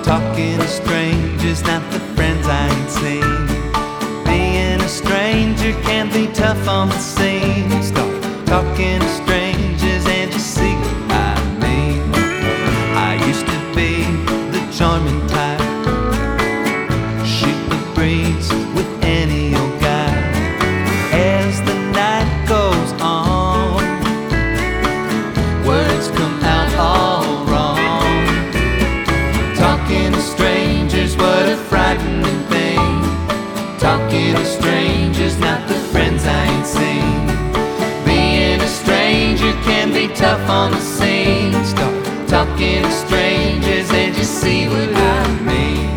Talking to strangers, not the friends I ain't seen. Being a stranger can be tough on the scene. Start talking to strangers and you see what I mean. I used to be the charming type, shoot the breeze with any old guy. As the night goes on, words come out all wrong. Talking to strangers, what a frightening thing. Talking to strangers, not the friends I ain't seen. Being a stranger can be tough on the scene. Start talking to strangers and you see what I mean.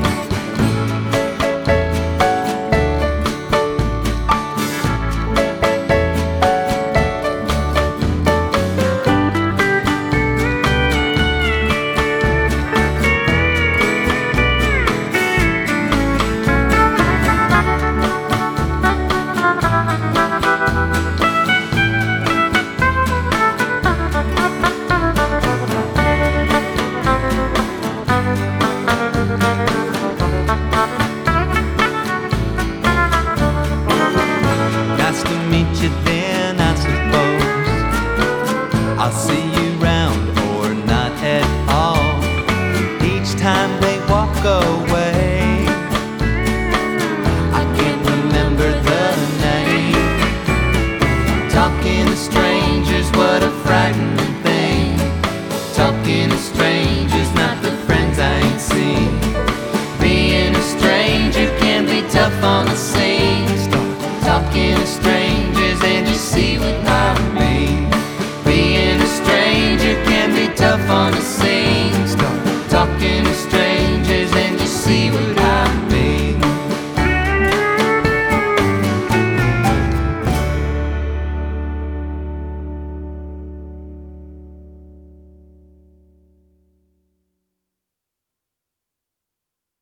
Nice to meet you then, I suppose. I'll see you round or not at all. Each time they walk away, I can't remember the name. Talking to strangers, what a frightening thing. Talking to strangers, not the friends I ain't seen. Being a stranger can be tough on the scene. Talking to strangers and you see what I mean. Being a stranger can be tough on the scene.